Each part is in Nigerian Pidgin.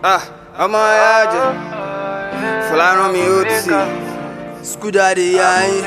ọmọ ẹ̀jẹ̀ Fọláràn mi ó ti Skudade yayin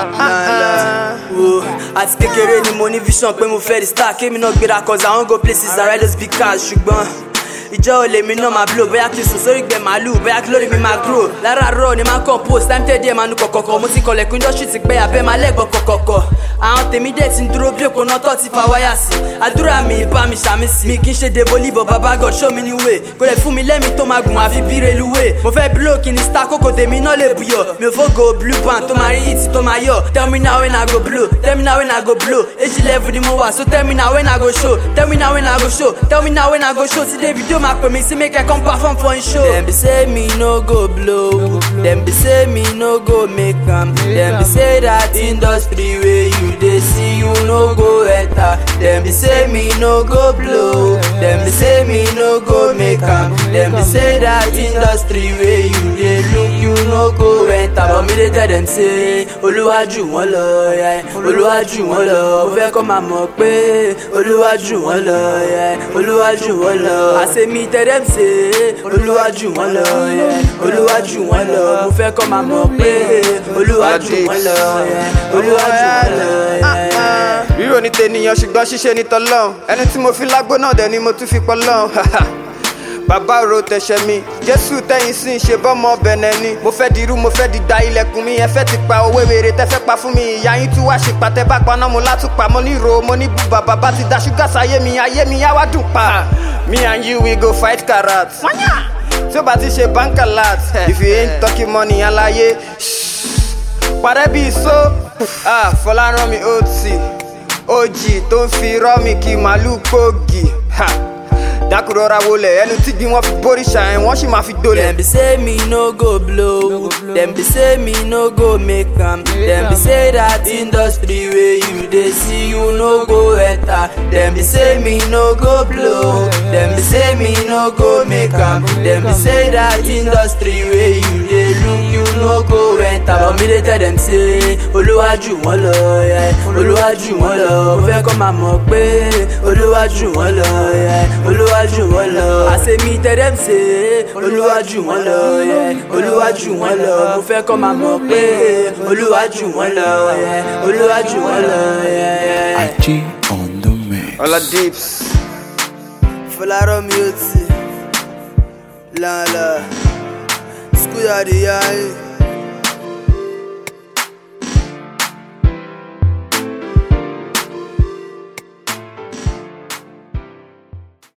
wo àti kékeré ni mo ní vision pé mo fẹ́ di star kémi náà gbéra cause I wan go places I ride those big cars ṣùgbọ́n ìjọ olè mi náà máa blow bóyá kí n sùn sórí ìgbẹ́ màálù bóyá kí lórí mi máa grow lára rọ ni máa compose time tẹ́ díẹ̀ máa nu kọ̀kọ̀kọ̀ mo ti kọlẹ̀kùn industry ti pẹ́ abẹ́ máa lẹ́gbọ̀n kọ̀kọ̀kọ̀ àwọn tèmi dẹ̀ ti ń dúró bí òkú náà tọ́ ti fa wáyà sí àdúrà mi bá mi ṣàmì sí mi kì í ṣe dèbò líbọ̀ bàbá God show me new way kò lè fún mi lẹ́mìí tó máa gùn àfi bí reluwé mo fẹ́ blow kí ni star kókò tèmi náà lè buyọ̀ mi ò fọ́gò blue band tó máa rí hit tó máa yọ̀ tell me now when I go blow tell me now when I go blow èjì level ni mo wà so tell me now when I go show tell me now when I go show tell me now when I go show sí Davido máa pè mí sí make I come perform for him show. Dem be say me no go blow, dem be say me no go make am, dem be say that industry wey you dey see you no go enter. Dem be say me no go blow, dem be say me no go make am, dem be say that industry wey you dey look you no go enter. But me dey tell dem say Olúwa jù wọ́n lọ, Olúwa jù wọ́n lọ, mo fẹ́ kọ́ máa mọ̀ pé Olúwa jù wọ́n lọ, Olúwa jù wọ́n lọ. Àṣẹ mi tell dem say Olúwa jù wọ́n lọ, Olúwa jù wọ́n lọ, mo fẹ́ kọ́ máa mọ̀ pé Olúwa jù wọ́n lọ, Olúwa jù wọ́n lọ. Ríro ní tènìyàn ṣùgbọ́n ṣíṣe ní tọ́lọ́run ẹni tí mo fi lágbó náà dẹ̀ ni mo tún fi pọ́lọ́run. Bàbá ro tẹ̀sẹ̀ mi Jésù tẹ̀yìn sí ń ṣe bọ́mọ bẹ̀nẹ̀ ni mo fẹ́ dirú mo fẹ́ dìda ilẹ̀kùn mi ẹ fẹ́ ti pa owó wèrè tẹ́ fẹ́ pa fún mi ìyá yín tún wá ṣe pàtẹ́ bá paná mo látúpa mo ní ro mo ní bùbà bàbá ti da ṣúgà sáyé mi á wá dùn pa. Me and you we go fight karat tí ó bá ti ṣe banka lat if you ain't talking money aláyé parẹ́ bí so Fọláràn mi ó ti ojì tó ń fi rọ́ mi kí màálù gbòógì. Dákúrọ́ra wọlé ẹnu tí gbin wọn fi bóríṣà ẹ̀ wọ́n sì máa fi dolẹ̀. Dem be say me no go blow, dem be say me no go make am, dem be say that industry wey you dey see you no go enter. Dem be say me no go blow, dem be say me no go make am, dem be say that industry wey you dey look you no go enter. But me dey tell dem say Olúwa jù wọ́n lọ, Olúwa jù wọ́n lọ, mo fẹ́ kọ́ máa mọ̀ pé Olúwa jù wọ́n lọ, Olúwa jù wọ́n lọ. Àṣẹ mi tell dem say Olúwa jù wọ́n lọ, Olúwa jù wọ́n lọ, mo fẹ́ kọ́ máa mọ̀ pé Olúwa jù wọ́n lọ, Olúwa jù wọ́n lọ. Aji on the mix. Ọlá Dips. Fọláràn mi ó ti lánàá Skudade yayin.